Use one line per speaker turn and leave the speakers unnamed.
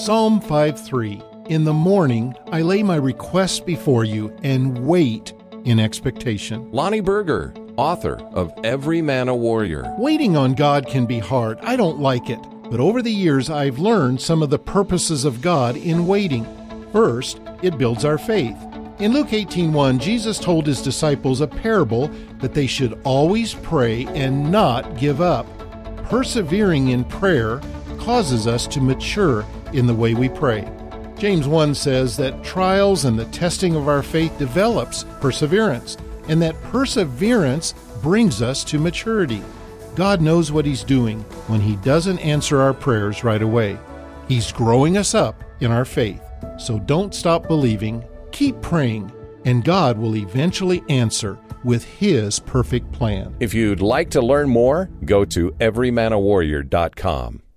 Psalm 5:3. In the morning I lay my requests before you and wait in expectation.
Lonnie Berger, author of Every Man a Warrior.
Waiting on God can be hard. I don't like it. But over the years, I've learned some of the purposes of God in waiting. First, it builds our faith. In Luke 18:1, Jesus told his disciples a parable that they should always pray and not give up. Persevering in prayer causes us to mature in the way we pray. James 1 says that trials and the testing of our faith develops perseverance, and that perseverance brings us to maturity. God knows what He's doing when He doesn't answer our prayers right away. He's growing us up in our faith. So don't stop believing, keep praying, and God will eventually answer with His perfect plan.
If you'd like to learn more, go to everymanawarrior.com.